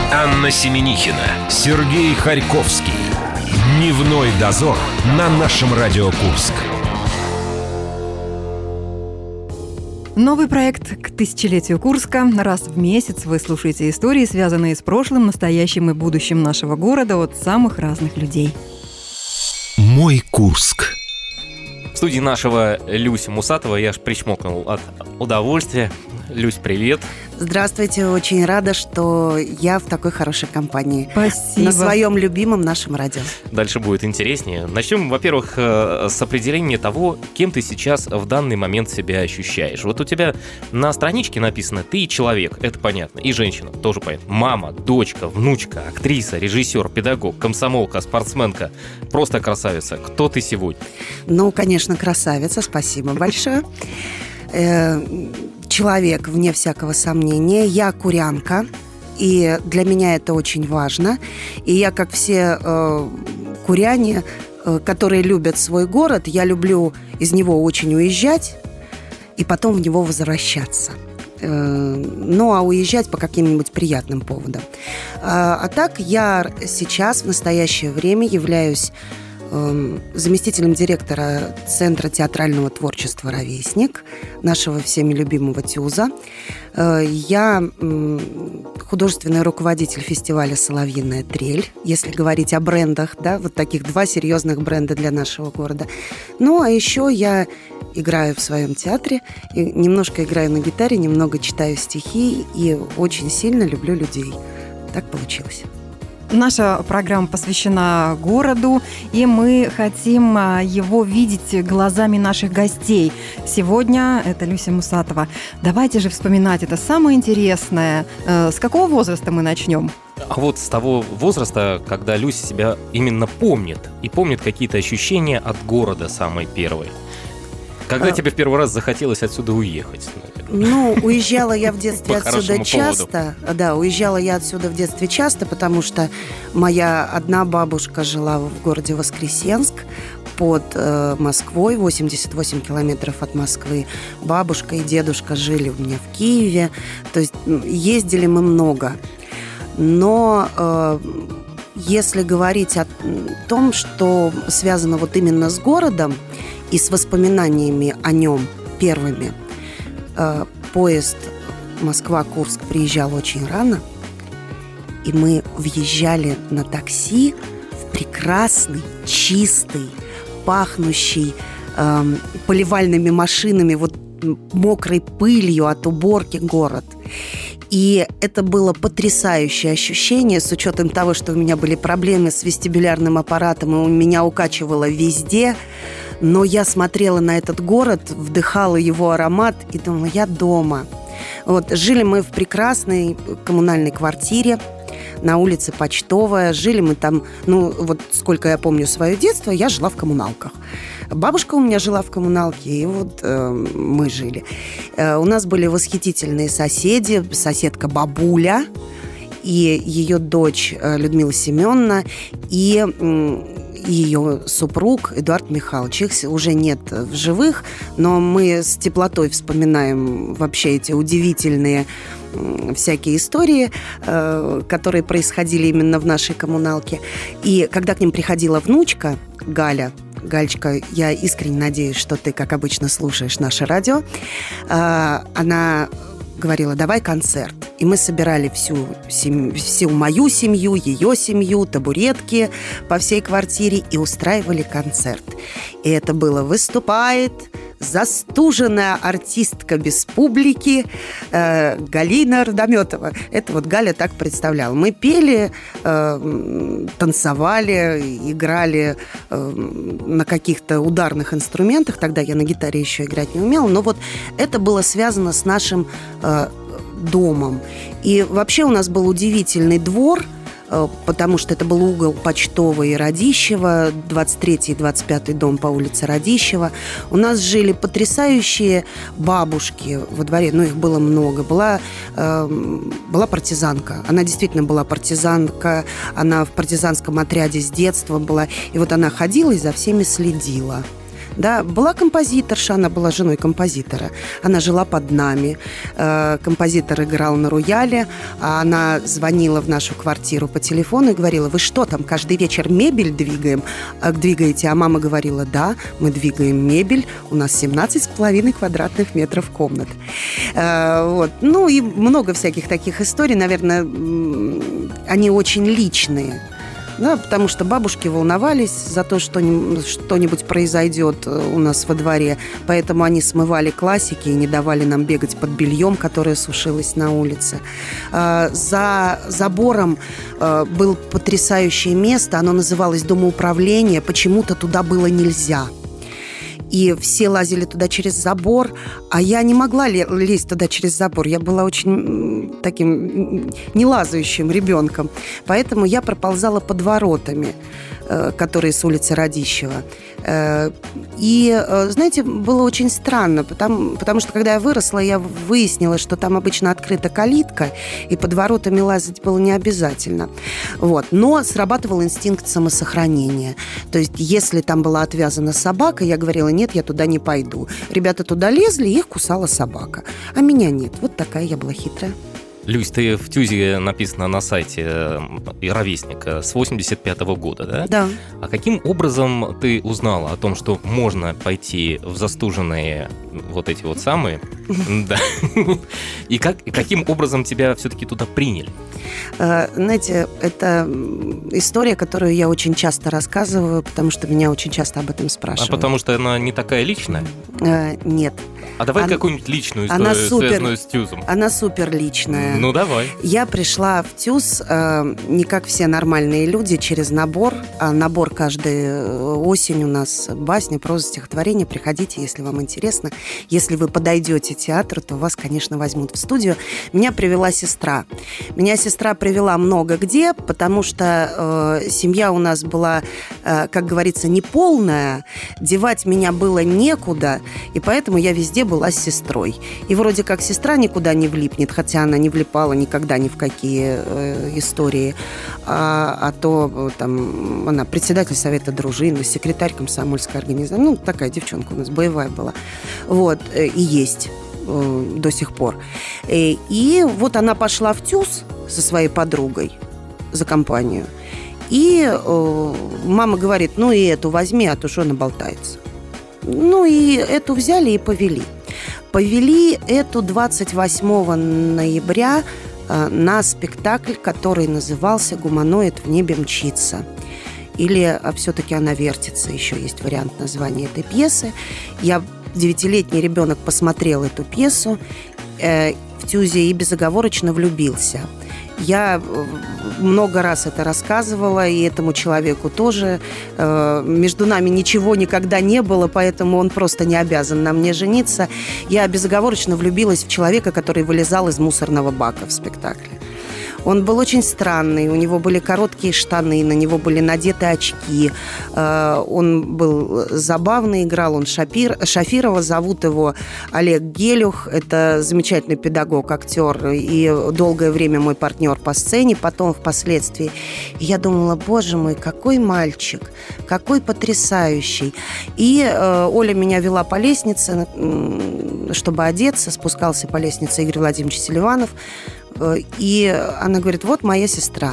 Анна Семенихина, Сергей Харьковский. Дневной дозор на нашем Радио Курск. Новый проект к тысячелетию Курска. Раз в месяц вы слушаете истории, связанные с прошлым, настоящим и будущим нашего города от самых разных людей. Мой Курск. В студии нашего Люся Мусатова я аж причмокнул от удовольствия. Люсь, привет. Здравствуйте, очень рада, что я в такой хорошей компании. Спасибо. На своем любимом нашем радио. Дальше будет интереснее. Начнем, во-первых, с определения того, кем ты сейчас в данный момент себя ощущаешь. Вот у тебя на страничке написано «ты человек», это понятно, и женщина, тоже понятно. Мама, дочка, внучка, актриса, режиссер, педагог, комсомолка, спортсменка. Просто красавица. Кто ты сегодня? Ну, конечно, красавица, спасибо большое. Человек, вне всякого сомнения. Я курянка, и для меня это очень важно. И я, как все куряне, которые любят свой город, я люблю из него очень уезжать и потом в него возвращаться. Ну, а уезжать по каким-нибудь приятным поводам. А так я сейчас, в настоящее время, являюсь заместителем директора Центра театрального творчества «Ровесник», нашего всеми любимого ТЮЗа. Я художественный руководитель фестиваля «Соловьиная трель», если говорить о брендах, да, вот таких два серьезных бренда для нашего города. Ну, а еще я играю в своем театре, и немножко играю на гитаре, немного читаю стихи и очень сильно люблю людей. Так получилось. Наша программа посвящена городу, и мы хотим его видеть глазами наших гостей. Сегодня это Люся Мусатова. Давайте же вспоминать это самое интересное. С какого возраста мы начнем? А вот с того возраста, когда Люся себя именно помнит, и помнит какие-то ощущения от города самой первой. Когда тебе в первый раз захотелось отсюда уехать? Ну, уезжала я в детстве отсюда часто. поводу. Да, уезжала я отсюда в детстве часто, потому что моя одна бабушка жила в городе Воскресенск под Москвой, 88 километров от Москвы. Бабушка и дедушка жили у меня в Киеве. То есть ездили мы много. Но если говорить о том, что связано вот именно с городом и с воспоминаниями о нем первыми, поезд Москва-Курск приезжал очень рано, и мы въезжали на такси в прекрасный, чистый, пахнущий поливальными машинами, вот мокрой пылью от уборки город. И это было потрясающее ощущение, с учетом того, что у меня были проблемы с вестибулярным аппаратом, и у меня укачивало везде. Но я смотрела на этот город, вдыхала его аромат и думала, я дома. Вот, жили мы в прекрасной коммунальной квартире на улице Почтовая. Жили мы там, ну, вот сколько я помню свое детство, я жила в коммуналках. Бабушка у меня жила в коммуналке, и вот мы жили. У нас были восхитительные соседи. Соседка бабуля и ее дочь Людмила Семеновна, и ее супруг Эдуард Михайлович. Их уже нет в живых, но мы с теплотой вспоминаем вообще эти удивительные всякие истории, которые происходили именно в нашей коммуналке. И когда к ним приходила внучка Галя, Галечка, я искренне надеюсь, что ты, как обычно, слушаешь наше радио, она говорила, давай концерт. И мы собирали всю мою семью, ее семью, табуретки по всей квартире и устраивали концерт. И это было «Выступает застуженная артистка без публики Галина Родометова». Это вот Галя так представляла. Мы пели, танцевали, играли на каких-то ударных инструментах. Тогда я на гитаре еще играть не умела. Но вот это было связано с нашим домом. И вообще у нас был удивительный двор, потому что это был угол Почтовой и Радищева, 23-й и 25-й дом по улице Радищева. У нас жили потрясающие бабушки во дворе, ну, их было много. Была партизанка, она действительно была партизанка, она в партизанском отряде с детства была, и вот она ходила и за всеми следила. Да, была композиторша, она была женой композитора. Она жила под нами. Композитор играл на рояле, а она звонила в нашу квартиру по телефону и говорила: вы что там, каждый вечер мебель двигаете? А мама говорила: да, мы двигаем мебель, у нас 17,5 квадратных метров комнат. Вот. Ну и много всяких таких историй, наверное, они очень личные. Да, потому что бабушки волновались за то, что что-нибудь произойдет у нас во дворе, поэтому они смывали классики и не давали нам бегать под бельем, которое сушилось на улице. За забором было потрясающее место, оно называлось домоуправление, почему-то туда было нельзя. И все лазили туда через забор, а я не могла лезть туда через забор. Я была очень таким нелазающим ребенком. Поэтому я проползала под воротами, которые с улицы Радищева. И, знаете, было очень странно, потому что, когда я выросла, я выяснила, что там обычно открыта калитка, и под воротами лазать было не обязательно. Вот. Но срабатывал инстинкт самосохранения. То есть, если там была отвязана собака, я говорила: нет, я туда не пойду. Ребята туда лезли, и их кусала собака. А меня нет. Вот такая я была хитрая. Люсь, ты в ТЮЗе написано на сайте «Ровесник» с 85-го года, да? Да. А каким образом ты узнала о том, что можно пойти в застуженные вот эти вот самые? Да. И каким образом тебя все-таки туда приняли? Знаете, это история, которую я очень часто рассказываю, потому что меня очень часто об этом спрашивают. А потому что она не такая личная? Нет. А давай какую-нибудь личную историю, связанную с ТЮЗом. Она супер личная. Ну, давай. Я пришла в ТЮЗ не как все нормальные люди, через набор. А набор каждую осень у нас: басня, проза, стихотворение. Приходите, если вам интересно. Если вы подойдете к театру, то вас, конечно, возьмут в студию. Меня привела сестра. Меня сестра привела много где, потому что семья у нас была, как говорится, неполная. Девать меня было некуда, и поэтому я везде была с сестрой. И вроде как сестра никуда не влипнет, хотя она не влипала никогда ни в какие истории. А то там она председатель совета дружины, секретарь комсомольской организации. Ну, такая девчонка у нас боевая была. Вот. И есть до сих пор. И вот она пошла в ТЮЗ со своей подругой за компанию. И мама говорит: ну и эту возьми, а то что она болтается. Ну и эту взяли и повели. Повели эту 28 ноября на спектакль, который назывался «Гуманоид в небе мчится». Или «Все-таки она вертится», еще есть вариант названия этой пьесы. Я, 9-летний ребенок, посмотрел эту пьесу в ТЮЗе и безоговорочно влюбился. Я много раз это рассказывала, и этому человеку тоже. Между нами ничего никогда не было, поэтому он просто не обязан на мне жениться. Я безоговорочно влюбилась в человека, который вылезал из мусорного бака в спектакле. Он был очень странный, у него были короткие штаны, на него были надеты очки. Он был забавный, играл он Шафирова, зовут его Олег Гелюх. Это замечательный педагог, актер и долгое время мой партнер по сцене, потом впоследствии. И я думала: боже мой, какой мальчик, какой потрясающий. И Оля меня вела по лестнице, чтобы одеться, спускался по лестнице Игорь Владимирович Селиванов. И она говорит: вот моя сестра.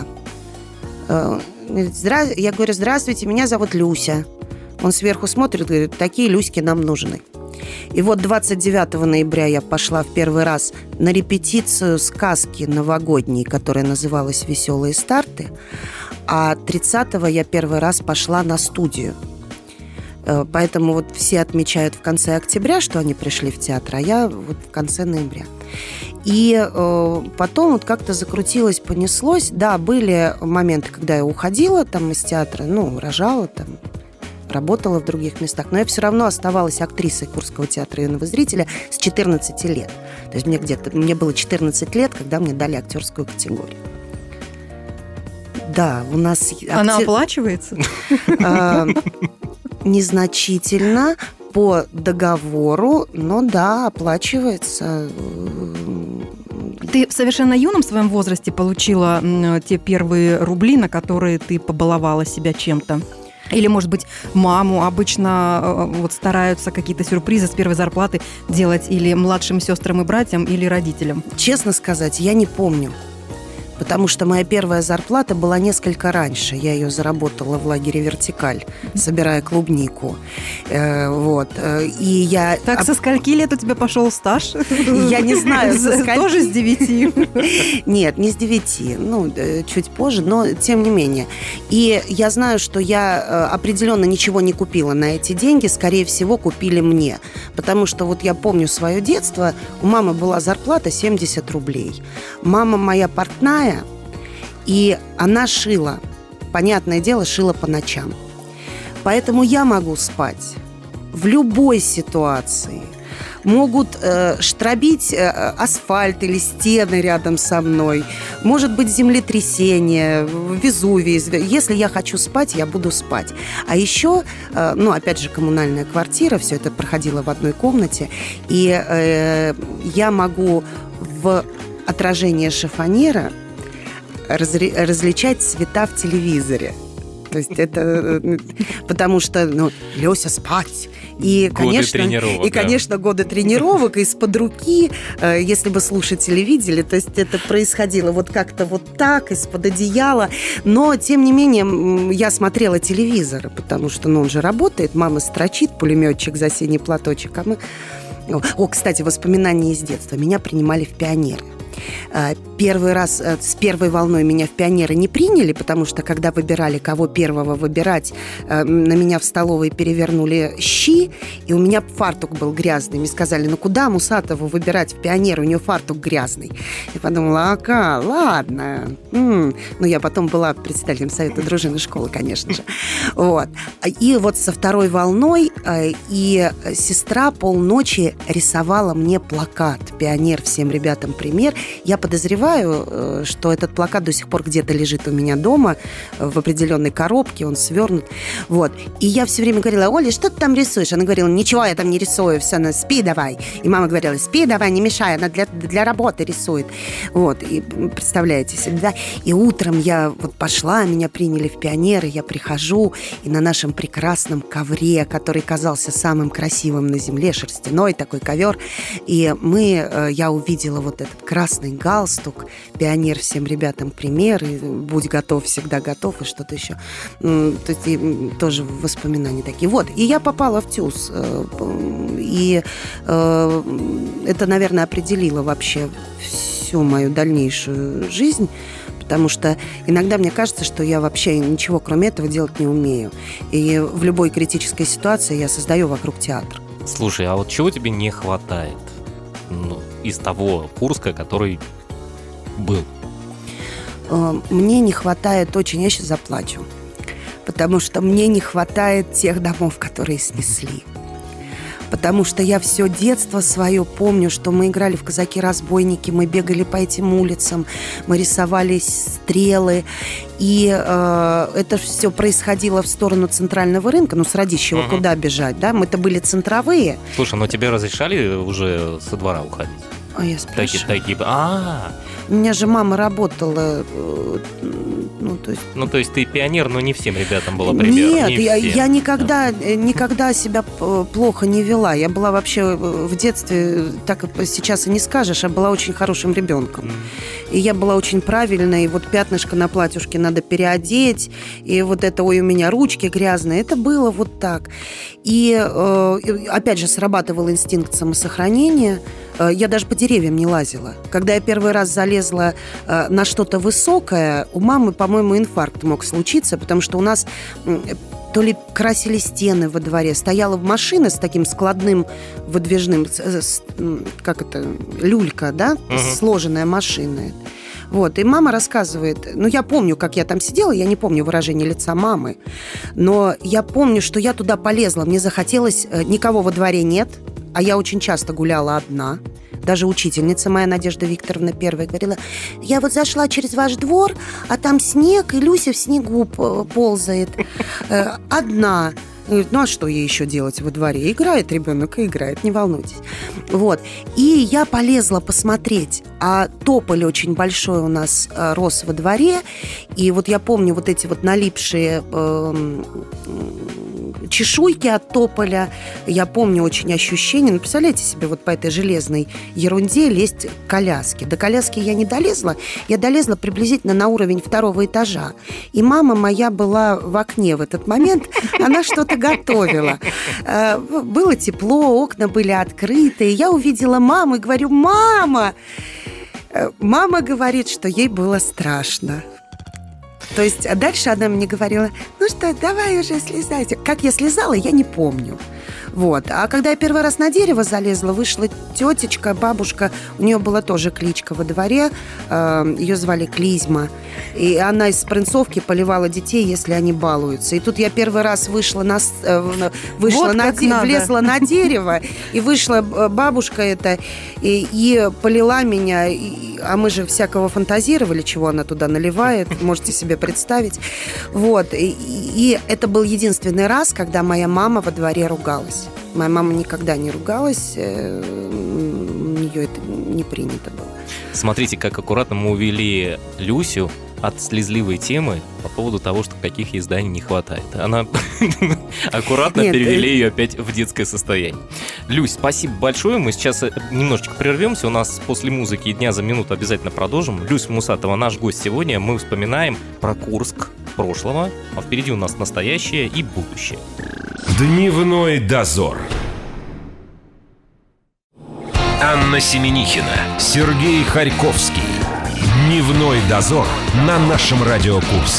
Я говорю: здравствуйте, меня зовут Люся. Он сверху смотрит и говорит: такие Люськи нам нужны. И вот 29 ноября я пошла в первый раз на репетицию сказки новогодней, которая называлась «Веселые старты», а 30-го я первый раз пошла на студию. Поэтому вот все отмечают в конце октября, что они пришли в театр, а я вот в конце ноября. И потом вот как-то закрутилось, понеслось. Да, были моменты, когда я уходила там из театра, рожала там, работала в других местах, но я все равно оставалась актрисой Курского театра юного зрителя с 14 лет. То есть мне было 14 лет, когда мне дали актерскую категорию. Да, у нас... Она оплачивается? Незначительно по договору, но да, оплачивается. Ты в совершенно юном своем возрасте получила те первые рубли, на которые ты побаловала себя чем-то? Или, может быть, маму обычно вот стараются какие-то сюрпризы с первой зарплаты делать или младшим сестрам и братьям, или родителям? Честно сказать, я не помню. Потому что моя первая зарплата была несколько раньше. Я ее заработала в лагере «Вертикаль», собирая клубнику. И я... Так, со скольки лет у тебя пошел стаж? Я не знаю, со скольки. Тоже с 9? Нет, не с 9, чуть позже, но тем не менее. И я знаю, что я определенно ничего не купила на эти деньги, скорее всего, купили мне. Потому что вот я помню свое детство, у мамы была зарплата 70 рублей. Мама моя портная, и она шила. Понятное дело, шила по ночам. Поэтому я могу спать в любой ситуации. Могут штробить асфальт или стены рядом со мной. Может быть землетрясение, Везувий. Если я хочу спать, я буду спать. А еще, опять же, коммунальная квартира, все это проходило в одной комнате. И я могу в отражении шифоньера различать цвета в телевизоре. То есть это... Потому что, Лёся, спать. И, конечно, годы тренировок из-под руки, если бы слушатели видели, то есть это происходило вот как-то вот так, из-под одеяла. Но, тем не менее, я смотрела телевизор, потому что, он же работает, мама строчит, пулеметчик за синий платочек, а мы... кстати, воспоминания из детства. Меня принимали в пионеры. Первый раз с первой волной меня в пионеры не приняли, потому что когда выбирали, кого первого выбирать, на меня в столовой перевернули щи, и у меня фартук был грязный. Мне сказали, куда Мусатову выбирать в пионеры, у нее фартук грязный. Я подумала, ладно. Я потом была председателем совета дружины школы, конечно же. Вот. И вот со второй волной и сестра полночи рисовала мне плакат «Пионер, всем ребятам пример». Я подозреваю, что этот плакат до сих пор где-то лежит у меня дома в определенной коробке, он свернут. Вот. И я все время говорила, Оля, что ты там рисуешь? Она говорила, ничего я там не рисую, все, спи давай. И мама говорила, спи давай, не мешай, она для работы рисует. Вот. И представляете себе, да? И утром я вот пошла, меня приняли в пионеры, я прихожу, и на нашем прекрасном ковре, который казался самым красивым на земле, шерстяной такой ковер, и я увидела вот этот красный галстук, пионер, всем ребятам пример, и будь готов, всегда готов, и что-то еще. То есть тоже воспоминания такие. Вот, и я попала в ТЮЗ. И это, наверное, определило вообще всю мою дальнейшую жизнь, потому что иногда мне кажется, что я вообще ничего, кроме этого, делать не умею. И в любой критической ситуации я создаю вокруг театр. Слушай, а вот чего тебе не хватает? Из того Курска, который был? Мне не хватает очень, я сейчас заплачу, потому что мне не хватает тех домов, которые снесли. Потому что я все детство свое помню, что мы играли в «Казаки-разбойники», мы бегали по этим улицам, мы рисовали стрелы. И это все происходило в сторону центрального рынка, с Радищева куда бежать, да? Мы-то были центровые. Слушай, тебе разрешали уже со двора уходить? А я спрашиваю. У меня же мама работала... То есть ты пионер, но не всем ребятам была пример. Нет, я никогда себя плохо не вела. Я была вообще в детстве, так сейчас и не скажешь, я была очень хорошим ребенком. И я была очень правильной. И вот пятнышко на платьюшке надо переодеть. И вот это, ой, у меня ручки грязные. Это было вот так. И опять же срабатывал инстинкт самосохранения. Я даже по деревьям не лазила. Когда я первый раз залезла на что-то высокое, у мамы, по-моему, инфаркт мог случиться, потому что у нас то ли красили стены во дворе, стояла машина с таким складным выдвижным, люлька, да, сложенная машина. Вот, и мама рассказывает, я помню, как я там сидела, я не помню выражение лица мамы, но я помню, что я туда полезла, мне захотелось, никого во дворе нет, а я очень часто гуляла одна. Даже учительница моя, Надежда Викторовна первая, говорила, я вот зашла через ваш двор, а там снег, и Люся в снегу ползает. Одна. А что ей еще делать во дворе? Играет ребенок и играет, не волнуйтесь. Вот. И я полезла посмотреть. А тополь очень большой у нас рос во дворе. И вот я помню вот эти вот налипшие чешуйки от тополя. Я помню очень ощущение. Ну, представляете себе, вот по этой железной ерунде лезть к коляске. До коляски я не долезла. Я долезла приблизительно на уровень 2-го этажа. И мама моя была в окне в этот момент. Она что-то готовила. Было тепло, окна были открыты. Я увидела маму и говорю: «Мама!» Мама говорит, что ей было страшно. То есть дальше она мне говорила: «Ну что, давай уже слезайте». Как я слезала, я не помню. Вот. А когда я первый раз на дерево залезла, вышла тетечка, бабушка, у нее была тоже кличка во дворе, ее звали Клизма, и она из спринцовки поливала детей, если они балуются. И тут я первый раз влезла на дерево, и вышла бабушка эта, и полила меня, а мы же всякого фантазировали, чего она туда наливает, можете себе представить. Вот. И это был единственный раз, когда моя мама во дворе ругалась. Моя мама никогда не ругалась, у нее это не принято было. Смотрите, как аккуратно мы увели Люсю от слезливой темы по поводу того, что каких изданий не хватает. Она аккуратно перевели ее опять в детское состояние. Люсь, спасибо большое. Мы сейчас немножечко прервемся. У нас после музыки «Дня за минуту» обязательно продолжим. Люся Мусатова, наш гость сегодня. Мы вспоминаем про Курск прошлого, а впереди у нас настоящее и будущее. Дневной дозор. Анна Семенихина, Сергей Харьковский. Дневной дозор на нашем Радио Курск.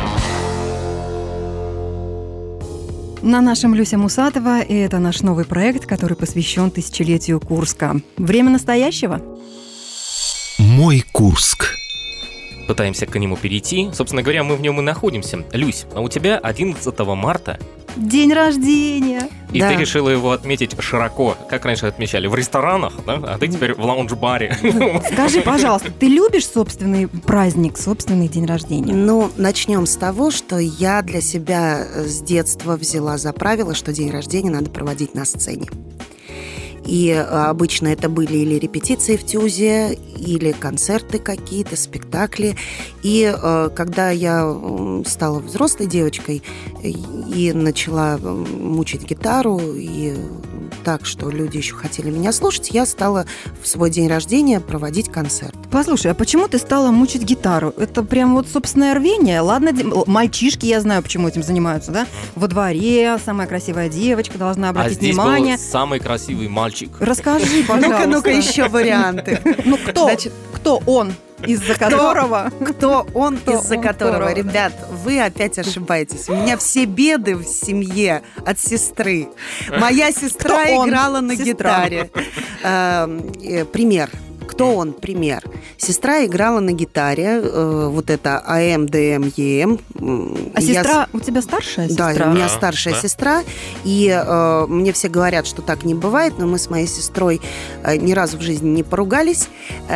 На нашем Люся Мусатова, и это наш новый проект, который посвящен тысячелетию Курска. Время настоящего? Мой Курск. Пытаемся к нему перейти. Собственно говоря, мы в нем и находимся. Люсь, а у тебя 11 марта день рождения. И ты решила его отметить широко. Как раньше отмечали? В ресторанах, да? А ты теперь в лаунж-баре. Скажи, пожалуйста, ты любишь собственный праздник, собственный день рождения? Ну, начнем с того, что я для себя с детства взяла за правило, что день рождения надо проводить на сцене. И обычно это были или репетиции в ТЮЗе, или концерты какие-то, спектакли. И когда я стала взрослой девочкой и начала мучить гитару, и так, что люди еще хотели меня слушать, я стала в свой день рождения проводить концерт. Послушай, а почему ты стала мучить гитару? Это прям вот собственное рвение? Ладно, мальчишки, я знаю, почему этим занимаются, да? Во дворе самая красивая девочка должна обратить внимание. А здесь был самый красивый мальчик. Расскажи, пожалуйста. Ну-ка еще варианты. Ну, кто он? Из-за которого? Кто он, из-за которого? Ребят, вы опять ошибаетесь. У меня все беды в семье от сестры. Моя сестра играла на гитаре. Пример. Кто он? Пример. Сестра играла на гитаре, вот это АМ, ДМ, ЕМ. А сестра у тебя старшая сестра? Да, у меня старшая сестра. И мне все говорят, что так не бывает, но мы с моей сестрой ни разу в жизни не поругались.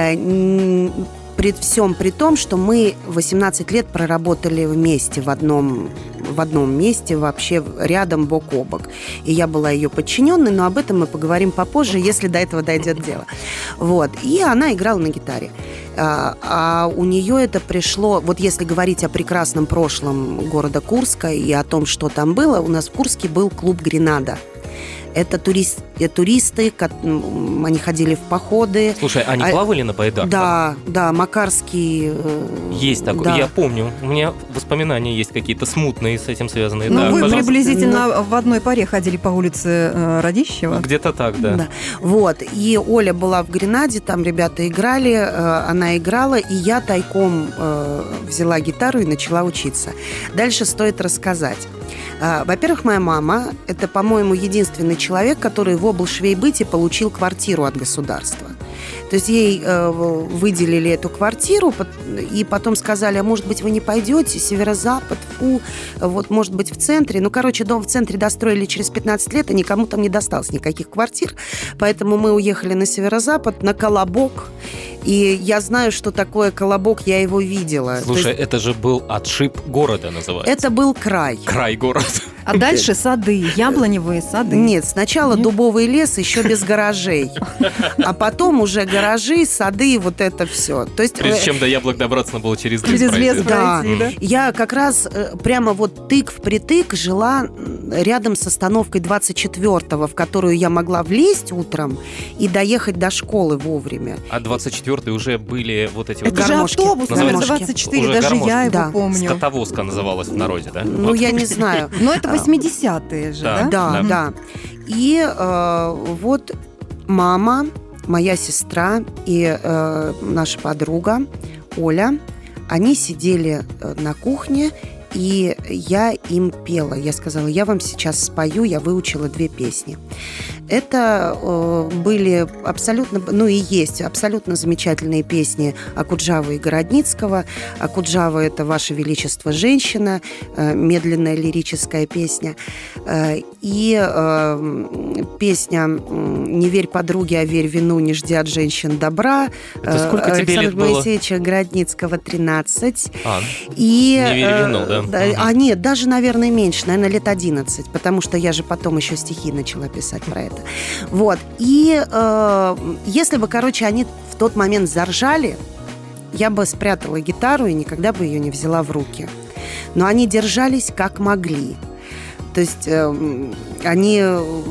При том, что мы 18 лет проработали вместе в одном месте, вообще рядом, бок о бок. И я была ее подчиненной, но об этом мы поговорим попозже, если до этого дойдет дело. Вот. И она играла на гитаре. А у нее это пришло... Вот если говорить о прекрасном прошлом города Курска и о том, что там было, у нас в Курске был клуб «Гренада». Это туристы, они ходили в походы. Слушай, они плавали на байдарках? Да, Макарский. Есть такое, да. Я помню. У меня воспоминания есть какие-то смутные с этим связанные. Ну, вы приблизительно в одной паре ходили по улице Радищева? Где-то так, да. Вот, и Оля была в Гренаде, там ребята играли, она играла, и я тайком взяла гитару и начала учиться. Дальше стоит рассказать. Во-первых, моя мама – это, по-моему, единственный человек, который в облшвейбыте получил квартиру от государства. То есть ей выделили эту квартиру, и потом сказали: а может быть, вы не пойдете, северо-запад, вот, может быть, в центре. Ну, короче, дом в центре достроили через 15 лет, и никому там не досталось никаких квартир. Поэтому мы уехали на северо-запад, на Колобок. И я знаю, что такое Колобок, я его видела. Слушай, это же был отшиб города, называется. Это был край. Край города. А дальше сады, яблоневые сады. Нет, сначала дубовый лес, еще без гаражей. А потом уже гаражи, сады и вот это все. То есть, Прежде чем до яблок добраться, надо было через лес Через лес пройти. пройти, да? Я как раз прямо вот тык-впритык жила рядом с остановкой 24-го, в которую я могла влезть утром и доехать до школы вовремя. А 24-й уже были вот эти вот... Это же Гармошки. автобус номер Называется 24, уже даже гармошки. я его Да. помню. Скотовозка называлась в народе, да? Ну, я не знаю. Но это 80-е же, Да. да? Да, да. И вот мама, моя сестра и наша подруга Оля, они сидели на кухне, и я им пела. Я сказала, я вам сейчас спою, я выучила 2 песни. Это были абсолютно, ну и есть абсолютно замечательные песни Акуджавы и Городницкого. Акуджава – это «Ваше Величество, женщина», медленная лирическая песня. И песня «Не верь подруге, а верь вину, не жди от женщин добра». Это сколько тебе Александра лет было? Моисеевича Городницкого, 13. Не верь вину, да? А нет, даже, наверное, меньше, наверное, лет 11, потому что я же потом еще стихи начала писать про это. Вот. И если бы, короче, они в тот момент заржали, я бы спрятала гитару и никогда бы ее не взяла в руки. Но они держались как могли. То есть они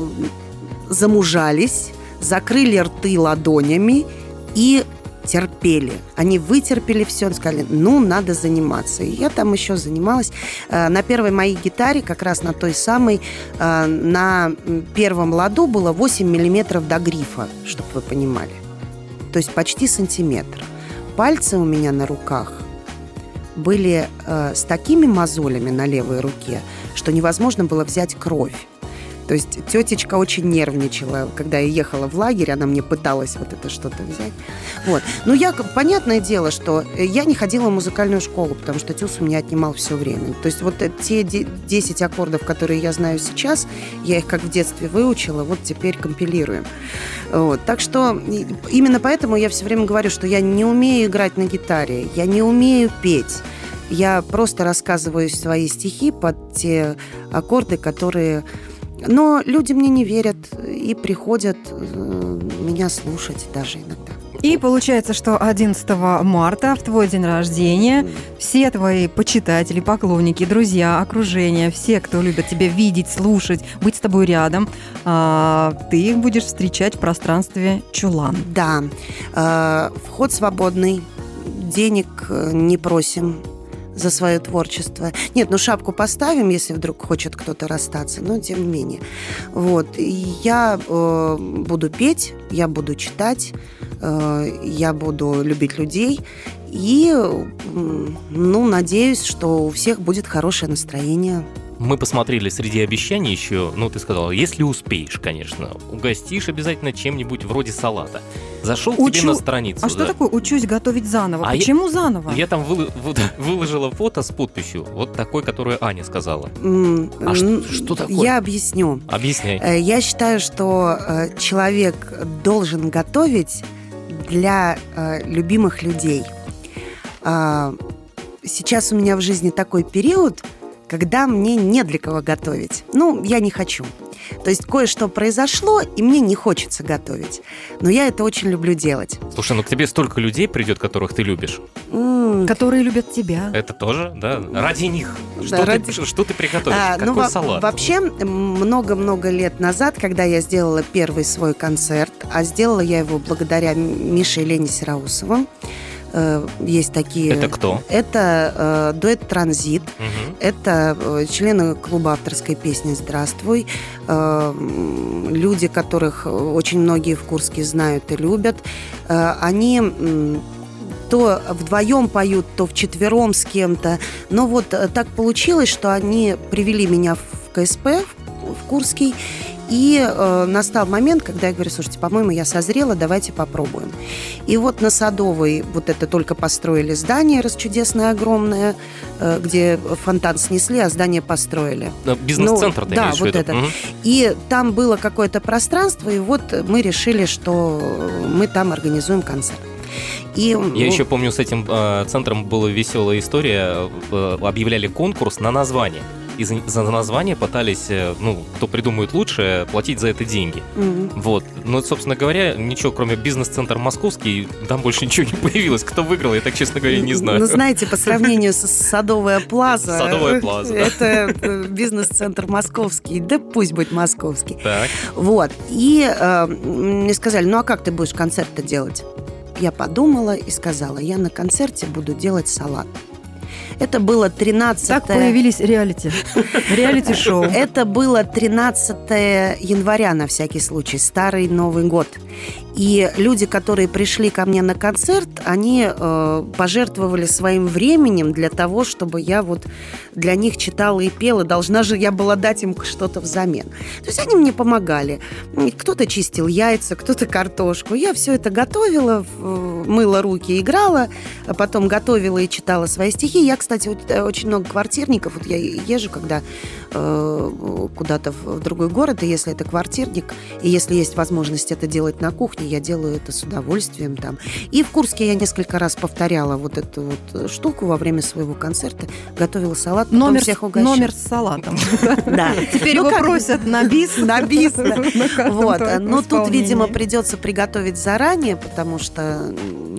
замужались, закрыли рты ладонями и терпели. Они вытерпели все, сказали, ну, надо заниматься. И я там еще занималась. На первой моей гитаре, как раз на той самой, на первом ладу было 8 миллиметров до грифа, чтобы вы понимали. То есть почти сантиметр. Пальцы у меня на руках были с такими мозолями на левой руке, что невозможно было взять кровь. То есть тетечка очень нервничала, когда я ехала в лагерь, она мне пыталась вот это что-то взять. Вот. Ну, понятное дело, что я не ходила в музыкальную школу, потому что тюз у меня отнимал все время. То есть вот те 10 аккордов, которые я знаю сейчас, я их как в детстве выучила, вот теперь компилируем. Вот. Так что именно поэтому я все время говорю, что я не умею играть на гитаре, я не умею петь. Я просто рассказываю свои стихи под те аккорды, которые... Но люди мне не верят и приходят меня слушать даже иногда. И получается, что 11 марта, в твой день рождения, все твои почитатели, поклонники, друзья, окружение, все, кто любит тебя видеть, слушать, быть с тобой рядом, ты их будешь встречать в пространстве «Чулан». Да. Вход свободный, денег не просим за свое творчество. Нет, ну шапку поставим, если вдруг хочет кто-то расстаться, но тем не менее. Вот. И я буду петь, я буду читать, я буду любить людей. И, ну, надеюсь, что у всех будет хорошее настроение. Мы посмотрели среди обещаний еще, ну, ты сказала, если успеешь, конечно, угостишь обязательно чем-нибудь вроде салата. Зашел к тебе на страницу. А что такое «учусь готовить заново»? Почему заново? Я там выложила фото с подписью, вот такой, которую Аня сказала. Что такое? Я объясню. Объясняй. Я считаю, что человек должен готовить для любимых людей. Сейчас у меня в жизни такой период, когда мне не для кого готовить. Ну, я не хочу. То есть кое-что произошло, и мне не хочется готовить. Но я это очень люблю делать. Слушай, ну к тебе столько людей придет, которых ты любишь. Которые любят тебя. Это тоже, да? Ради них. Да, Что ты приготовишь? Какой салат? Вообще, много-много лет назад, когда я сделала первый свой концерт, а сделала я его благодаря Мише и Лене Сероусовым, есть такие... Это кто? Это дуэт «Транзит». Угу. Это члены клуба авторской песни «Здравствуй». Люди, которых очень многие в Курске знают и любят. Они то вдвоем поют, то вчетвером с кем-то. Но вот так получилось, что они привели меня в КСП, в Курский. И настал момент, когда я говорю, слушайте, по-моему, я созрела, давайте попробуем. И вот на Садовой вот это только построили здание чудесное, огромное, где фонтан снесли, а здание построили. Бизнес-центр, ты имеешь в виду? Да, вот это. И там было какое-то пространство, и вот мы решили, что мы там организуем концерт. И, Я еще помню, с этим центром была веселая история. Объявляли конкурс на название. И за название пытались, кто придумает лучше, платить за это деньги. Вот. Но, собственно говоря, ничего, кроме бизнес-центр московский, там больше ничего не появилось. Кто выиграл, я так, честно говоря, не знаю. Ну, знаете, по сравнению с Садовая Плаза, это бизнес-центр московский, да пусть будет московский. Так. Вот. И мне сказали, а как ты будешь концерт-то делать? Я подумала и сказала, я на концерте буду делать салат. Это было 13... Так появились реалити-шоу. Это было 13 января, на всякий случай, Старый Новый год. И люди, которые пришли ко мне на концерт, они пожертвовали своим временем для того, чтобы я вот для них читала и пела. Должна же я была дать им что-то взамен. То есть они мне помогали. Кто-то чистил яйца, кто-то картошку. Я все это готовила, мыла руки, играла, а потом готовила и читала свои стихи. Я, кстати, очень много квартирников. Вот я езжу, когда куда-то в другой город, и если это квартирник, и если есть возможность это делать на кухне, я делаю это с удовольствием там. И в Курске я несколько раз повторяла вот эту вот штуку во время своего концерта, готовила салат, потом всех угощала. Номер с салатом. Да. Теперь его просят на бис. На бис, да. Вот. Но тут, видимо, придется приготовить заранее, потому что,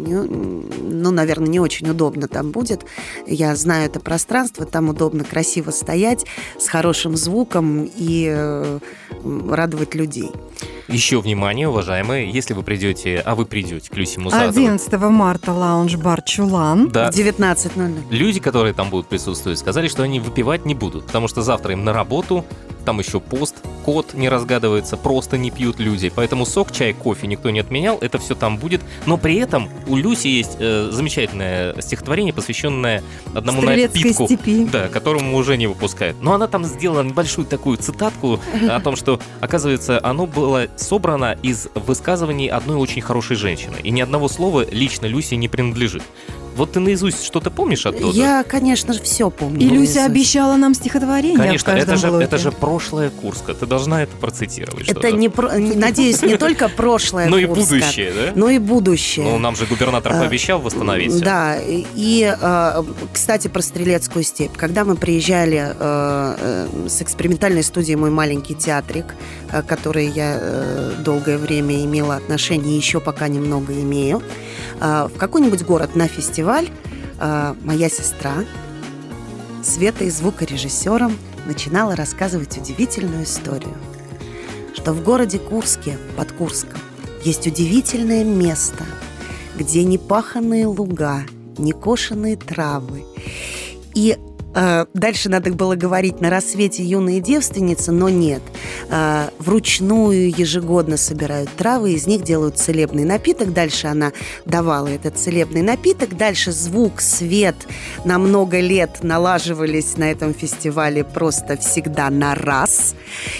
наверное, не очень удобно там будет. Я знаю это пространство, там удобно, красиво стоять, с хорошим звуком и радовать людей. Еще внимание, уважаемые, если вы придете, вы придете к Люсе Мусатовой. 11 марта лаунж-бар «Чулан». Да. В 19:00. Люди, которые там будут присутствовать, сказали, что они выпивать не будут, потому что завтра им на работу, там еще пост, код не разгадывается, просто не пьют люди. Поэтому сок, чай, кофе никто не отменял, это все там будет. Но при этом у Люси есть замечательное стихотворение, посвященное одному напитку, да, которому уже не выпускают. Но она там сделала небольшую такую цитатку о том, что, оказывается, оно было собрано из высказываний одной очень хорошей женщины. И ни одного слова лично Люсе не принадлежит. Вот ты наизусть что-то помнишь оттуда? Я, конечно же, все помню. И Люся обещала нам стихотворение. Конечно, это же прошлое Курска. Ты должна это процитировать. Это, надеюсь, не только прошлое Курска, но и будущее, да? Но и будущее. Ну, нам же губернатор пообещал восстановить все. Да. И, кстати, про Стрелецкую степь. Когда мы приезжали с экспериментальной студией «Мой маленький театрик», к которой я долгое время имела отношение и еще пока немного имею, в какой-нибудь город на фестиваль, моя сестра, свето- и звукорежиссером, начинала рассказывать удивительную историю, что в городе Курске, под Курском, есть удивительное место, где не паханые луга, не кошеные травы. И дальше надо было говорить «На рассвете юные девственницы», но нет. Вручную ежегодно собирают травы, из них делают целебный напиток. Дальше она давала этот целебный напиток. Дальше звук, свет на много лет налаживались на этом фестивале просто всегда на раз.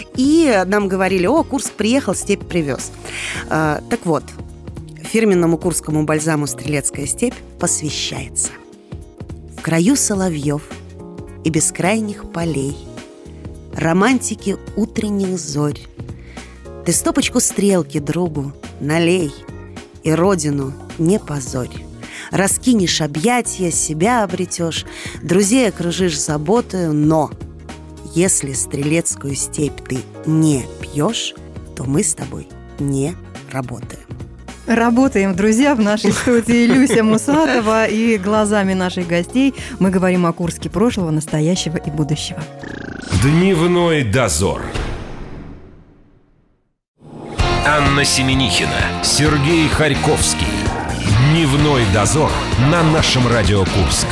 И нам говорили: Курск приехал, степь привез. Так вот, фирменному курскому бальзаму «Стрелецкая степь» посвящается. В краю соловьев и бескрайних полей, романтики утренних зорь, ты стопочку стрелки другу налей и родину не позорь. Раскинешь объятия, себя обретешь, друзей окружишь заботою, но если Стрелецкую степь ты не пьешь, то мы с тобой не работаем. Работаем, друзья, в нашей студии Люся Мусатова, и глазами наших гостей мы говорим о Курске прошлого, настоящего и будущего. Дневной дозор. Анна Семенихина, Сергей Харьковский. Дневной дозор на нашем Радио Курск.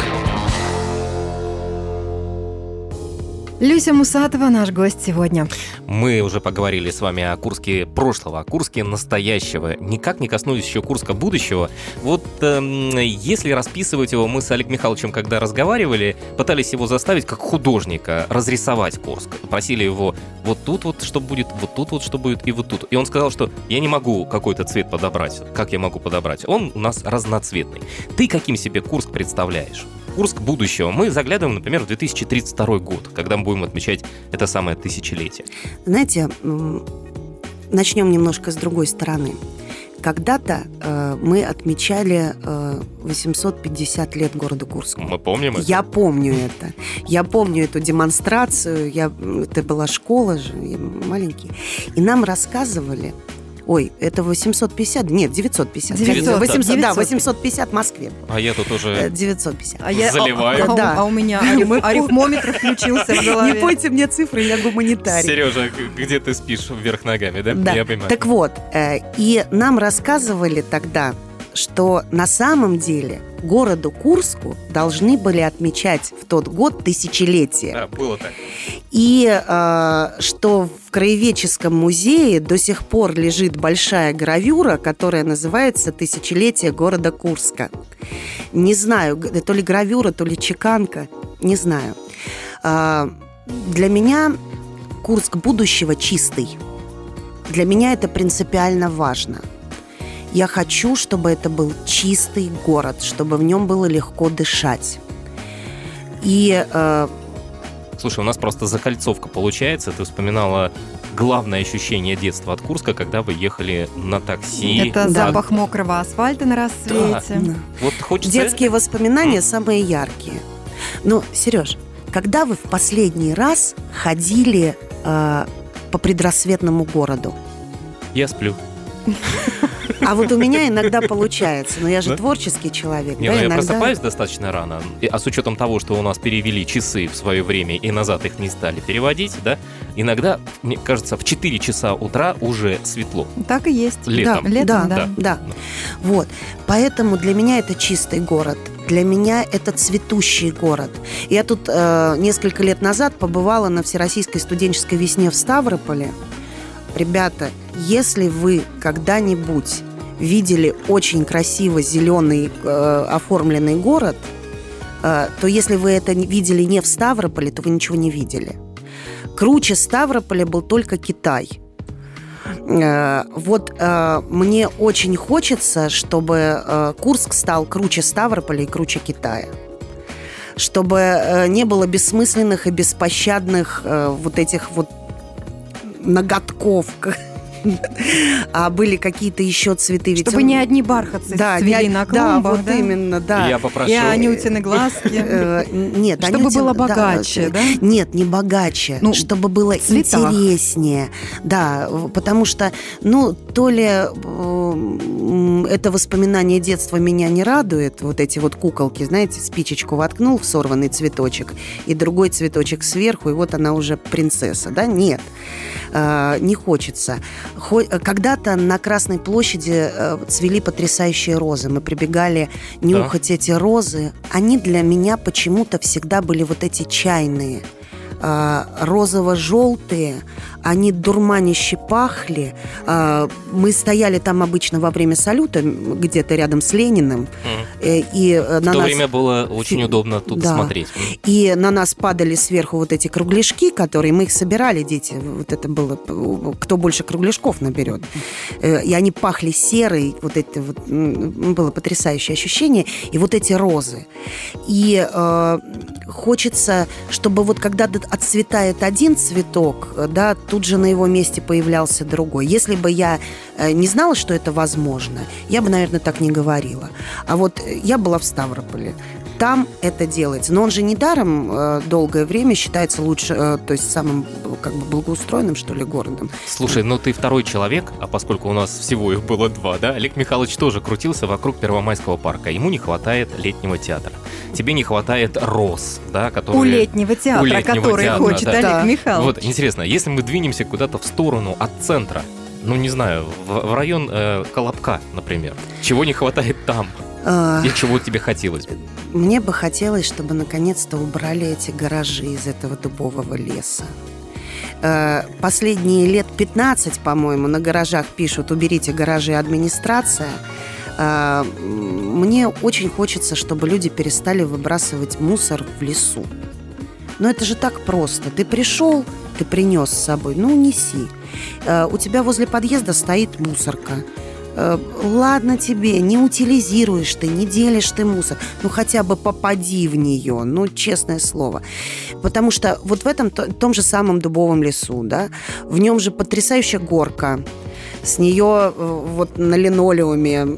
Люся Мусатова, наш гость сегодня. Мы уже поговорили с вами о Курске прошлого, о Курске настоящего. Никак не коснулись еще Курска будущего. Вот если расписывать его, мы с Олегом Михайловичем, когда разговаривали, пытались его заставить как художника разрисовать Курск. Просили его вот тут вот что будет, вот тут вот что будет и вот тут. И он сказал, что я не могу какой-то цвет подобрать. Как я могу подобрать? Он у нас разноцветный. Ты каким себе Курск представляешь? Курск будущего. Мы заглядываем, например, в 2032 год, когда мы будем отмечать это самое тысячелетие. Знаете, начнем немножко с другой стороны. когда-то мы отмечали 850 лет городу Курску. Мы помним это? Я помню это. Я помню эту демонстрацию. Это была школа же, маленький. И нам рассказывали... Ой, это 850? Нет, 950. 900, да, 850 в Москве. А я тут уже 950. заливаю. А у меня арифмометр включился в голове. Не пойте мне цифры, я гуманитарий. Сережа, где ты спишь? Вверх ногами, да? Да. Я понимаю. Так вот, и нам рассказывали тогда, что на самом деле городу Курску должны были отмечать в тот год тысячелетие. Да, было так. И что в Краеведческом музее до сих пор лежит большая гравюра, которая называется «Тысячелетие города Курска». Не знаю, то ли гравюра, то ли чеканка, не знаю. Для меня Курск будущего чистый. Для меня это принципиально важно. Я хочу, чтобы это был чистый город, чтобы в нем было легко дышать. И... Слушай, у нас просто закольцовка получается. Ты вспоминала главное ощущение детства от Курска, когда вы ехали на такси. Это запах мокрого асфальта на рассвете. Да. Вот хочется... Детские воспоминания самые яркие. Ну, Сереж, когда вы в последний раз ходили по предрассветному городу? Я сплю. А вот у меня иногда получается, но я же творческий человек. Не, да, ну я иногда... просыпаюсь достаточно рано, а с учетом того, что у нас перевели часы в свое время и назад их не стали переводить, да, иногда, мне кажется, в 4 часа утра уже светло. Так и есть. Летом. Да. Вот. Поэтому для меня это чистый город. Для меня это цветущий город. Я тут несколько лет назад побывала на Всероссийской студенческой весне в Ставрополе. Ребята, если вы когда-нибудь видели очень красиво зеленый оформленный город, то если вы это видели не в Ставрополе, то вы ничего не видели. Круче Ставрополя был только Китай. Вот мне очень хочется, чтобы Курск стал круче Ставрополя и круче Китая. Чтобы не было бессмысленных и беспощадных вот этих вот ноготков, а были какие-то еще цветы. Чтобы не одни бархатцы цвели на клумбах. Да, вот именно, да. Я попрошу... И анютины глазки. Нет, чтобы было богаче, да? Нет, не богаче. Чтобы было интереснее. Да, потому что, то ли это воспоминание детства меня не радует, вот эти вот куколки, знаете, спичечку воткнул в сорванный цветочек, и другой цветочек сверху, и вот она уже принцесса, да? Нет, не хочется. Когда-то на Красной площади цвели потрясающие розы. Мы прибегали нюхать эти розы. Они для меня почему-то всегда были вот эти чайные, розово-желтые. Они дурманище пахли. Мы стояли там обычно во время салюта, где-то рядом с Лениным. И в то время было очень удобно тут смотреть. И на нас падали сверху вот эти кругляшки, которые мы их собирали, дети. Вот это было, кто больше кругляшков наберет. И они пахли серой. Вот это вот было потрясающее ощущение. И вот эти розы. И хочется, чтобы вот когда отцветает один цветок, да, тут же на его месте появлялся другой. Если бы я не знала, что это возможно, я бы, наверное, так не говорила. А вот я была в Ставрополе. Там это делается. Но он же недаром долгое время считается лучше, то есть самым благоустроенным, что ли, городом. Слушай, ты второй человек, а поскольку у нас всего их было 2, да, Олег Михайлович тоже крутился вокруг Первомайского парка. Ему не хватает летнего театра. Тебе не хватает роз, да, которые... У летнего театра, который хочет Олег Михайлович. Вот, интересно, если мы двинемся куда-то в сторону от центра, не знаю, в район Колобка, например, чего не хватает там? И чего тебе хотелось бы? Мне бы хотелось, чтобы наконец-то убрали эти гаражи из этого дубового леса. Последние лет 15, по-моему, на гаражах пишут: уберите гаражи, администрация. Мне очень хочется, чтобы люди перестали выбрасывать мусор в лесу. Но это же так просто. Ты пришел, ты принес с собой, неси. У тебя возле подъезда стоит мусорка. Ладно тебе, не утилизируешь ты, не делишь ты мусор, хотя бы попади в нее, честное слово. Потому что вот в этом том же самом дубовом лесу, да, в нем же потрясающая горка, С нее вот на линолеуме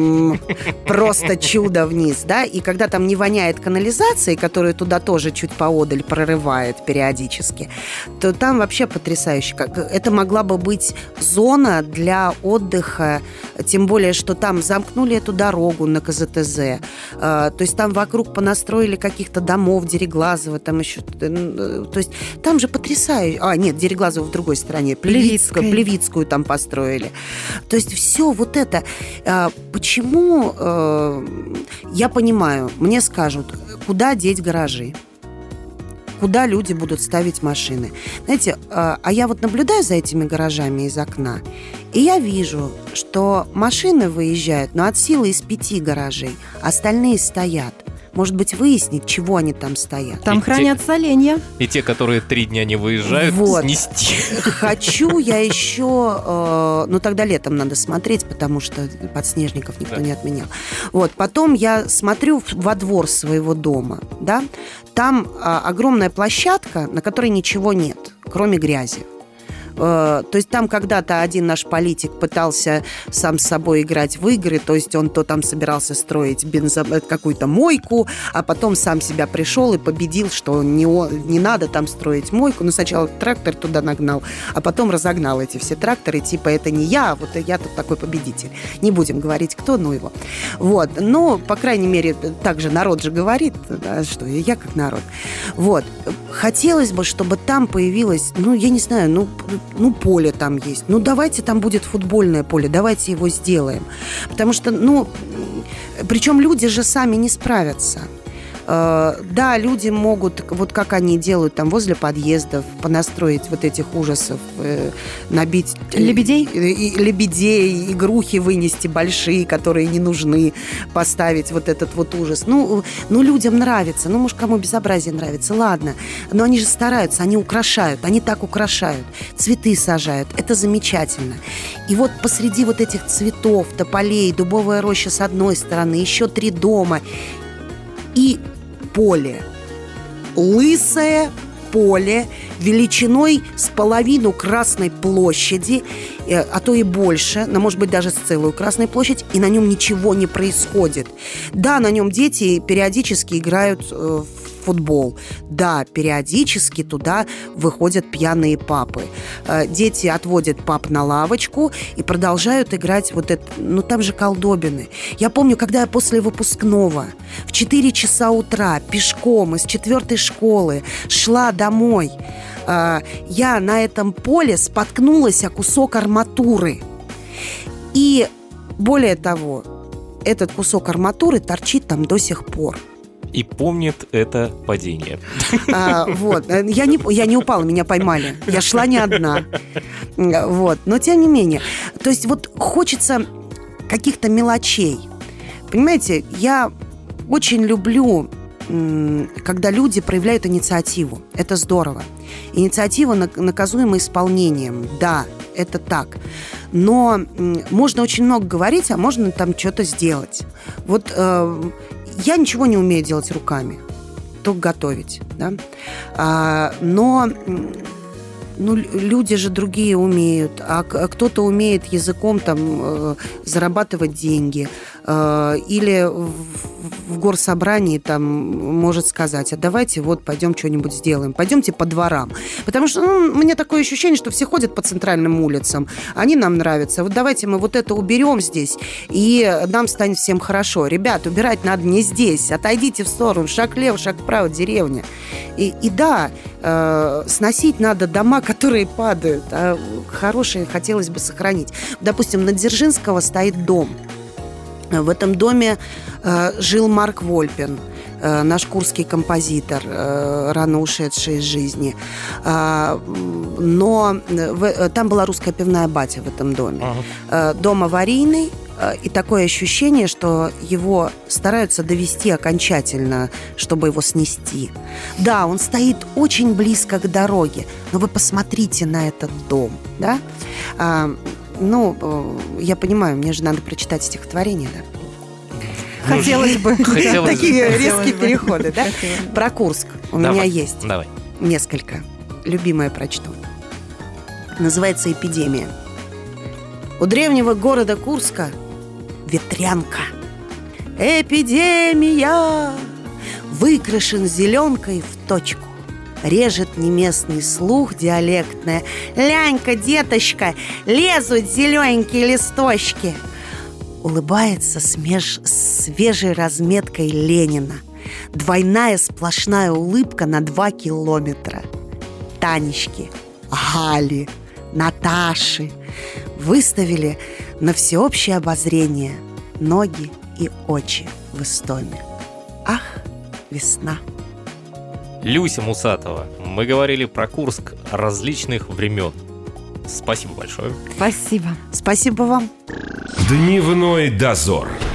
просто чудо вниз, да, и когда там не воняет канализацией, которая туда тоже чуть поодаль прорывает периодически, то там вообще потрясающе. Это могла бы быть зона для отдыха, тем более, что там замкнули эту дорогу на КЗТЗ, то есть там вокруг понастроили каких-то домов, Дереглазово, там еще, то есть там же потрясающе. Нет, Дереглазово в другой стороне, Плевицкую там построили. То есть все вот это. Почему, я понимаю, мне скажут, куда деть гаражи? Куда люди будут ставить машины? Знаете, а я вот наблюдаю за этими гаражами из окна, и я вижу, что машины выезжают, но от силы из 5 гаражей, остальные стоят. Может быть, выяснить, чего они там стоят. Там хранят соленья. И те, которые 3 дня не выезжают, вот. снести. Хочу я еще... тогда летом надо смотреть, потому что подснежников никто не отменял. Вот, потом я смотрю во двор своего дома, да, там огромная площадка, на которой ничего нет, кроме грязи. То есть там когда-то один наш политик пытался сам с собой играть в игры, то есть он то там собирался строить какую-то мойку, а потом сам себя пришел и победил, что не надо там строить мойку. Ну, сначала трактор туда нагнал, а потом разогнал эти все тракторы, типа это не я, вот я тут такой победитель. Не будем говорить, кто, ну его. Вот, но, по крайней мере, так же народ же говорит, да, что я как народ. Вот, хотелось бы, чтобы там появилось, я не знаю, поле там есть. Давайте там будет футбольное поле, давайте его сделаем. Потому что, причем люди же сами не справятся. Да, люди могут, вот как они делают там возле подъездов, понастроить вот этих ужасов, набить... Лебедей, игрухи вынести большие, которые не нужны, поставить вот этот вот ужас. Людям нравится, может, кому безобразие нравится, ладно. Но они же стараются, они украшают, они так украшают, цветы сажают, это замечательно. И вот посреди вот этих цветов, тополей, дубовая роща с одной стороны, еще 3 дома и поле. Лысое поле величиной с половину Красной площади, а то и больше, но, может быть, даже с целую Красную площадь, и на нем ничего не происходит. Да, на нем дети периодически играют в футбол. Да, периодически туда выходят пьяные папы. Дети отводят пап на лавочку и продолжают играть вот это. Там же колдобины. Я помню, когда я после выпускного в 4 часа утра пешком из 4-й школы шла домой, я на этом поле споткнулась о кусок арматуры. И более того, этот кусок арматуры торчит там до сих пор. И помнит это падение. Вот. Я не упала, меня поймали. Я шла не одна. Вот. Но тем не менее. То есть вот хочется каких-то мелочей. Понимаете, я очень люблю, когда люди проявляют инициативу. Это здорово. Инициатива наказуема исполнением. Да, это так. Но можно очень много говорить, а можно там что-то сделать. Вот я ничего не умею делать руками, только готовить, да? Но люди же другие умеют, а кто-то умеет языком там зарабатывать деньги, или в горсобрании там может сказать: а давайте вот пойдем что-нибудь сделаем, пойдемте по дворам. Потому что у меня такое ощущение, что все ходят по центральным улицам, они нам нравятся. Вот давайте мы вот это уберем здесь, и нам станет всем хорошо. Ребят, убирать надо не здесь, отойдите в сторону, шаг влево, шаг вправо, деревня. И да, сносить надо дома, которые падают, а хорошие хотелось бы сохранить. Допустим, на Дзержинского стоит дом. В этом доме жил Марк Вольпин, наш курский композитор, рано ушедший из жизни. Но там была русская пивная батя в этом доме. Дом аварийный, и такое ощущение, что его стараются довести окончательно, чтобы его снести. Да, он стоит очень близко к дороге, но вы посмотрите на этот дом, да? Я понимаю, мне же надо прочитать стихотворение, да? Хотелось бы. Такие резкие переходы, да? Про Курск у меня есть. Давай. Несколько. Любимое прочту. Называется «Эпидемия». У древнего города Курска ветрянка. Эпидемия выкрашен зеленкой в точку. Режет неместный слух диалектное. Лянька, деточка, лезут зелененькие листочки. Улыбается свежей разметкой Ленина. Двойная сплошная улыбка на 2 километра. Танечки, Гали, Наташи выставили на всеобщее обозрение ноги и очи в Истоме. Ах, весна! Люся Мусатова, мы говорили про Курск различных времен. Спасибо большое. Спасибо. Спасибо вам. Дневной дозор.